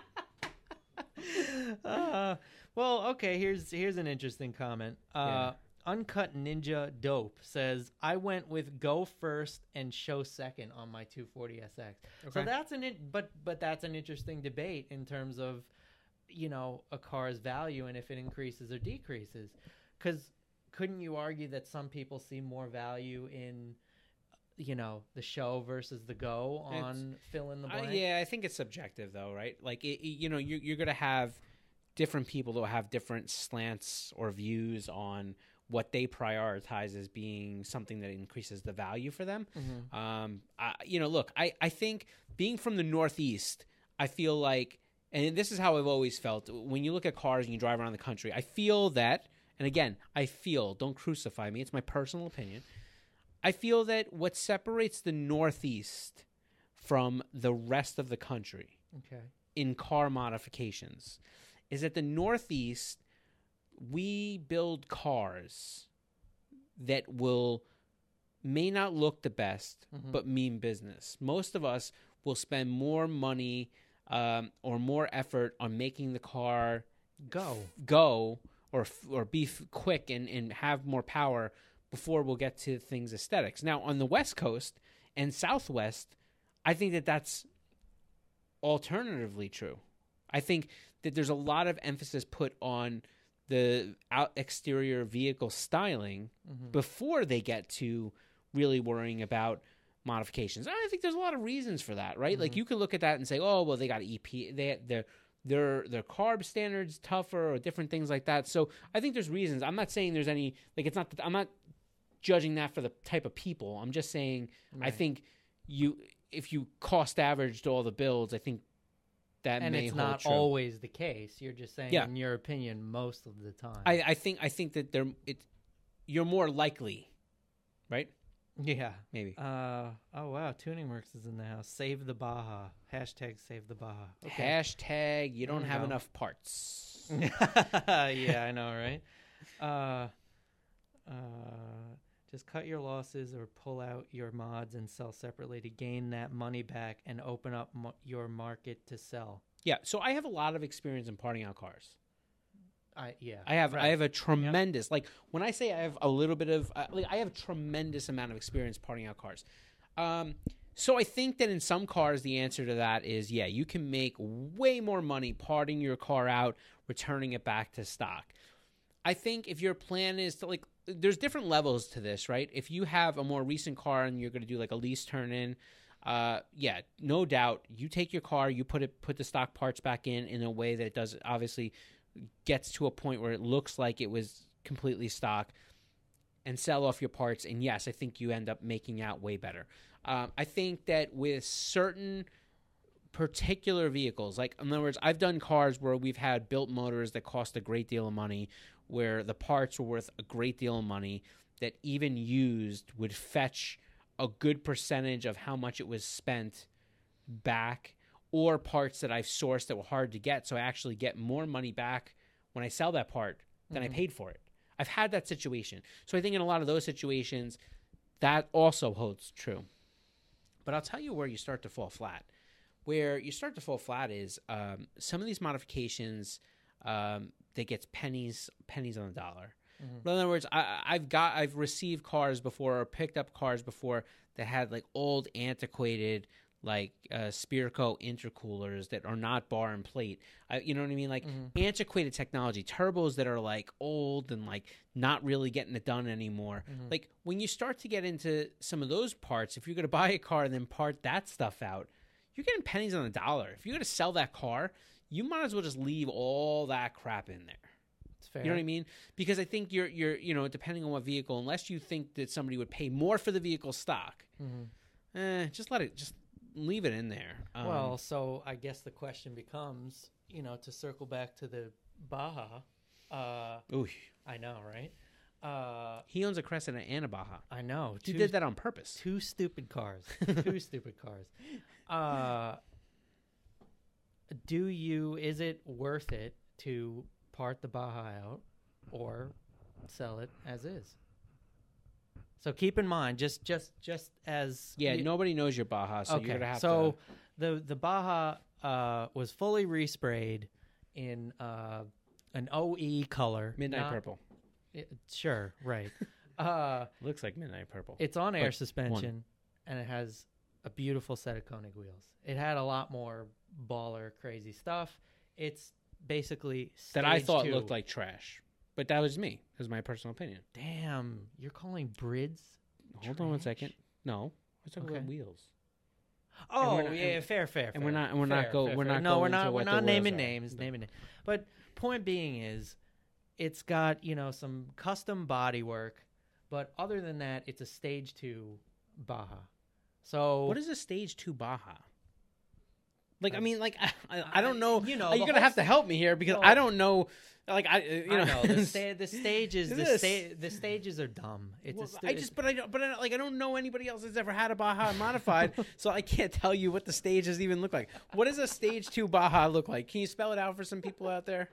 uh, well, okay. Here's here's an interesting comment. Uh, Uncut Ninja Dope says, I went with go first and show second on my two forty S X. So Okay. that's an, in, but, but that's an interesting debate in terms of, you know, a car's value and if it increases or decreases. Because couldn't you argue that some people see more value in, you know, the show versus the go on fill in the Uh, blank? yeah, I think it's subjective though, right? Like, it, it- you know, you're, you're going to have different people that will have different slants or views on what they prioritize as being something that increases the value for them. Mhm. Um, I, you know, look, I, I think being from the Northeast, I feel like, and this is how I've always felt, when you look at cars and you drive around the country, I feel that, and again, I feel, don't crucify me, it's my personal opinion, I feel that what separates the Northeast from the rest of the country Okay. in car modifications is that the Northeast, we build cars that will may not look the best, Mhm. but mean business. Most of us will spend more money um, or more effort on making the car Go. go or f- or be f- quick and, and have more power before we'll get to things aesthetics. Now, on the West Coast and Southwest, I think that that's alternatively true. I think that there's a lot of emphasis put on the out exterior vehicle styling Mhm. before they get to really worrying about modifications. I think there's a lot of reasons for that, right? Like Mhm. you can look at that and say, "Oh, well, they got E P, they their their their carb standards tougher or different things like that." So I think there's reasons. I'm not saying there's any like it's not. I'm not judging that for the type of people. I'm just saying I Right. think you if you cost averaged all the builds, I think that And may it's hold not true. always the case. You're just saying, Yeah. in your opinion, most of the time. I, I think I think that they're it. You're more likely, right? yeah. Maybe. Uh, oh, wow. Tuning Works is in the house. Save the Baja. Hashtag save the Baja. Okay. Hashtag you don't There we have go. enough parts. yeah, I know, right? Uh, uh, just cut your losses or pull out your mods and sell separately to gain that money back and open up mo- your market to sell. Yeah. So I have a lot of experience in parting out cars. I yeah. I have I right. have a tremendous like when I say I have a little bit of uh, like I have a tremendous amount of experience parting out cars. Um, so I think that in some cars the answer to that is yeah, you can make way more money parting your car out, returning it back to stock. I think if your plan is to like there's different levels to this, right? If you have a more recent car and you're going to do like a lease turn in, uh, yeah, no doubt you take your car, you put it put the stock parts back in in a way that it does obviously gets to a point where it looks like it was completely stock and sell off your parts. And yes, I think you end up making out way better. Um, I think that with certain particular vehicles, like in other words, I've done cars where we've had built motors that cost a great deal of money, where the parts were worth a great deal of money that even used would fetch a good percentage of how much it was spent back, or parts that I've sourced that were hard to get. So I actually get more money back when I sell that part than Mhm. I paid for it. I've had that situation. So I think in a lot of those situations, that also holds true. But I'll tell you where you start to fall flat. Where you start to fall flat is um, some of these modifications um, that gets pennies pennies on the dollar. Mhm. But in other words, I, I've got I've received cars before or picked up cars before that had like old antiquated like uh, Spirco intercoolers that are not bar and plate. I, you know what I mean? Like Mhm. antiquated technology, turbos that are like old and like not really getting it done anymore. Mhm. Like when you start to get into some of those parts, if you're going to buy a car and then part that stuff out, you're getting pennies on the dollar. If you're going to sell that car, you might as well just leave all that crap in there. It's fair. You know what I mean? Because I think you're you're you know depending on what vehicle, unless you think that somebody would pay more for the vehicle stock, Mhm. eh, just let it just leave it in there. Um, Well, so I guess the question becomes, you know, to circle back to the Baja. Uh, ooh, I know, right? Uh, he owns a Crescent and a Baja. I know. He Two- did that on purpose. Two stupid cars. Two stupid cars. Uh, do you? Is it worth it to part the Baja out or sell it as is? So keep in mind, just just just as Yeah, you- nobody knows your Baja, so okay. you're gonna have so to. the the Baja uh, was fully resprayed in uh, an O E color, Midnight not- purple. It- sure, right. uh, Looks like midnight purple. it's on air But suspension, and it has a beautiful set of Koenig wheels. It had a lot more baller, crazy stuff. It's basically that I stage thought two. looked like trash. But that was me. That was my personal opinion. Damn, you're calling Brids? Hold on one trash? second. No, we're talking Okay. about wheels. Oh we're not- yeah, and- fair, fair, and we're fair, not- and we're not fair, go- fair, we're fair. not No, we're going not. into We're what the not wheels naming are. names. No. Naming names. But point being is, it's got you know some custom body work, but other than that, it's a stage two Baja. So What is a stage two Baja? Like, I I- mean, like, I, I, I don't know. You know, Are the you gonna whole have to sta- help me here because No. I don't know. Like, I, uh, you know, I know the, sta- the stages. The, This- sta- the stages are dumb. It's Well, a sta- I just, but I don't, but I don't, like, I don't know anybody else that's ever had a Baja modified, so I can't tell you what the stages even look like. What does a stage two Baja look like? Can you spell it out for some people out there?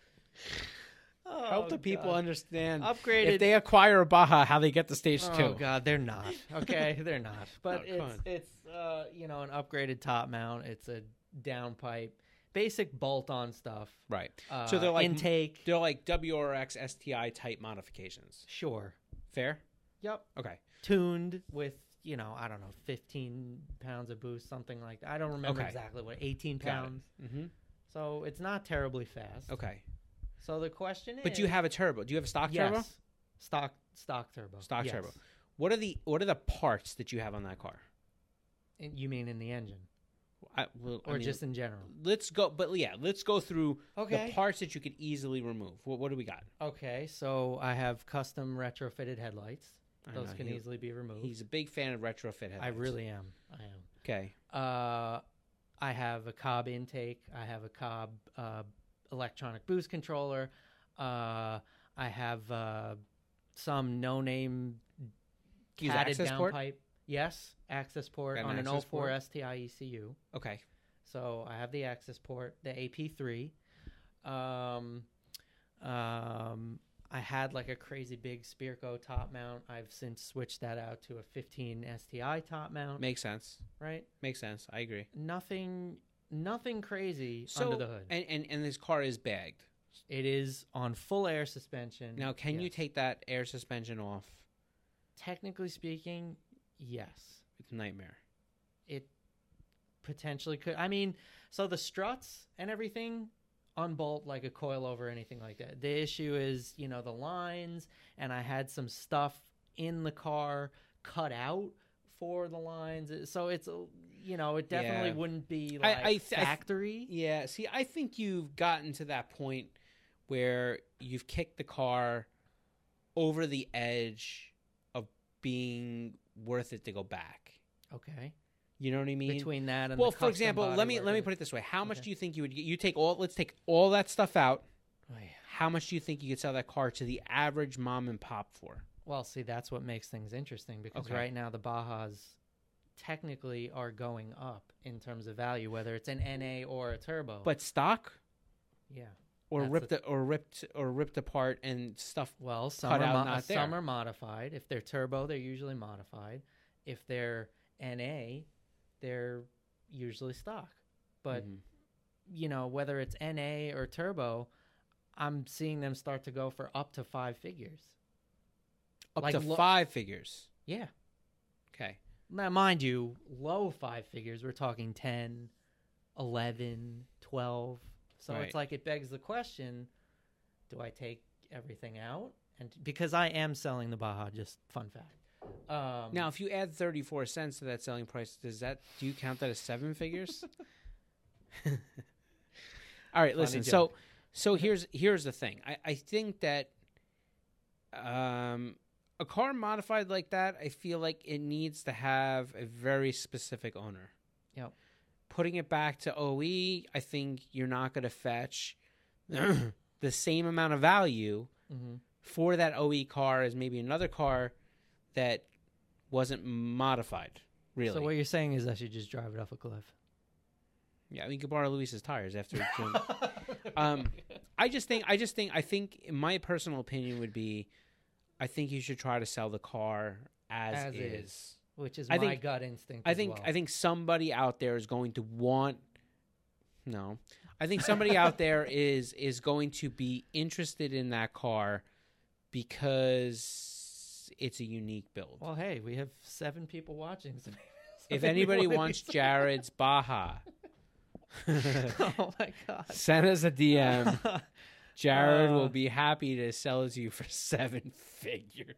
Oh, Help the people God. understand Upgraded. if they acquire a Baja, how they get the stage Oh two. God, they're not. Okay, they're not. But Oh, come it's on. it's uh you know an upgraded top mount. It's a downpipe, basic bolt-on stuff. Right. Uh, So they're like intake. they're like W R X S T I type modifications. Sure. Fair. Yep. Okay. Tuned with you know I don't know fifteen pounds of boost, something like that. I don't remember Okay. exactly what eighteen Got it. pounds. Mm-hmm. So it's not terribly fast. Okay. So the question is, But do you have a turbo? Do you have a stock yes, turbo? stock stock turbo. Stock yes. turbo. What are the what are the parts that you have on that car? And you mean in the engine I, well, I or mean, just in general? let's go. But yeah, let's go through Okay. the parts that you could easily remove. What, what do we got? Okay, so I have custom retrofitted headlights. I Those know, can he- easily be removed. He's a big fan of retrofit headlights. I really am. I am. Okay. Uh, I have a Cobb intake. I have a Cobb uh, electronic boost controller. Uh, I have uh, some no-name Use catted access port? downpipe. Yes, access port Got an on an access oh four port? S T I E C U. Okay. So I have the access port, the A P three. Um, um, I had like a crazy big Spearco top mount. I've since switched that out to a fifteen S T I top mount. Makes sense. Right? Makes sense. I agree. Nothing, nothing crazy So under the hood. and, and and this car is bagged. It is on full air suspension. Now, can you Yes. take that air suspension off? Technically speaking, yes. It's a nightmare. It potentially could. I mean, so the struts and everything unbolt like a coilover or anything like that. The issue is, you know, the lines, and I had some stuff in the car cut out for the lines. So it's, a- you know, it definitely Yeah. wouldn't be I- like I th- I th- factory. Yeah, see, I think you've gotten to that point where you've kicked the car over the edge of being worth it to go back. Okay. You know what I mean? Between that and well, the for example, let me let me put it this way: how much Okay. do you think you would get? You take all. Let's take all that stuff out. Oh, yeah. How much do you think you could sell that car to the average mom and pop for? Well, see, that's what makes things interesting because Okay. right now the Bajas technically are going up in terms of value, whether it's an N A or a turbo. But stock yeah, or That's ripped or ripped or ripped apart and stuff. well, some cut are, out, mo- not there. some are modified. If they're turbo, they're usually modified. If they're N A, they're usually stock. But Mhm. you know, whether it's N A or turbo, I'm seeing them start to go for up to five figures. up like to lo- five figures. Yeah. Okay. Now, mind you, low five figures, we're talking ten, eleven, twelve. So Right. it's like it begs the question, do I take everything out? And because I am selling the Baja, just fun fact. Um, Now, if you add thirty-four cents to that selling price, does that do you count that as seven figures? All right, listen. So, joke. so here's here's the thing. I I think that um a car modified like that, I feel like it needs to have a very specific owner. Yep. Putting it back to O E, I think you're not going to fetch the same amount of value mhm. for that O E car as maybe another car that wasn't modified. Really. So what you're saying is I should just drive it off a cliff. Yeah, I mean, you could borrow Luis's tires after. June. um, I just think, I just think, I think, my personal opinion would be, I think you should try to sell the car as, As is. is. Which is I my think- gut instinct. I as think, well. I think somebody out there is going to want. No, I think somebody out there is is going to be interested in that car because it's a unique build. Well, hey, we have seven people watching. So If anybody wants Jared's Baja, oh my god, send us a D M. Jared Uh, will be happy to sell it to you for seven figures.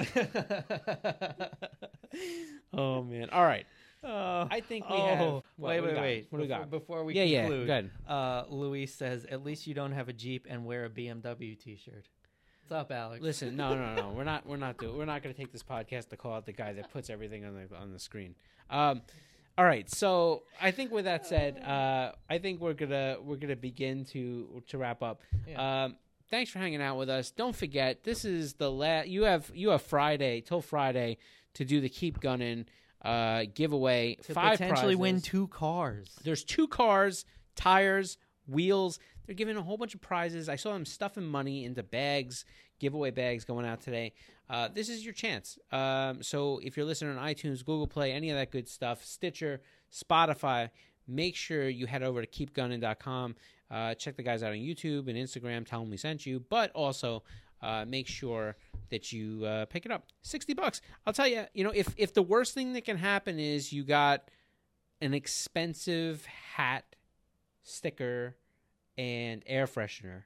Oh man! All right, Uh, I think we oh, have. what- wait, what do we wait, got? wait. What do we before, got? Before we Yeah, yeah. conclude, Good. uh, Luis says, "At least you don't have a Jeep and wear a B M W T-shirt." What's up, Alex? Listen, no, no, no. We're not. We're not doing. We're not going to take this podcast to call out the guy that puts everything on the on the screen. Um, all right. So I think with that said, uh, I think we're gonna we're gonna begin to to wrap up. Yeah. Um, thanks for hanging out with us. Don't forget, this is the last. You have you have Friday till Friday to do the Keep Gunning uh, giveaway. to Five potentially win prizes. two cars. There's two cars, tires, wheels. They're giving a whole bunch of prizes. I saw them stuffing money into bags, giveaway bags going out today. Uh, this is your chance. Um, so if you're listening on iTunes, Google Play, any of that good stuff, Stitcher, Spotify, make sure you head over to keep gunning dot com. Uh, check the guys out on YouTube and Instagram. Tell them we sent you. But also uh, make sure that you uh, pick it up. sixty bucks. I'll tell you, you know, if, if the worst thing that can happen is you got an expensive hat, sticker, and air freshener,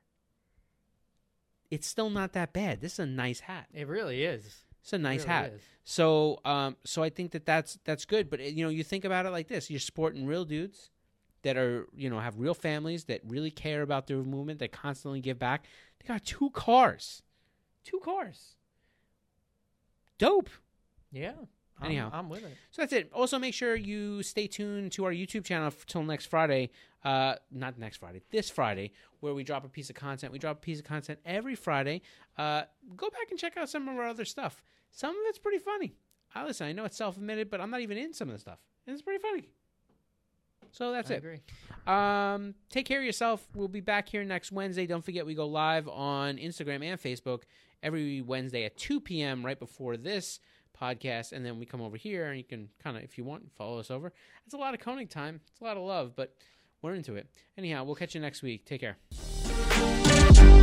it's still not that bad. This is a nice hat. It really is. It's a nice It really hat. is. So, um, so I think that that's that's good. But you know, you think about it like this: you're sporting real dudes that are, you know, have real families that really care about their movement, that constantly give back. They got two cars, two cars. Dope. Yeah. I'm, Anyhow. I'm with it. So that's it. Also, make sure you stay tuned to our YouTube channel till next Friday. Uh, not next Friday, this Friday, where we drop a piece of content. We drop a piece of content every Friday. Uh, go back and check out some of our other stuff. Some of it's pretty funny. I listen. I know it's self-admitted, but I'm not even in some of the stuff, and it's pretty funny. So that's I it. agree. Um, take care of yourself. We'll be back here next Wednesday. Don't forget, we go live on Instagram and Facebook every Wednesday at two p.m. right before this podcast, and then we come over here, and you can kind of, if you want, follow us over. It's a lot of Koenig time. It's a lot of love, but we're into it. Anyhow, we'll catch you next week. Take care.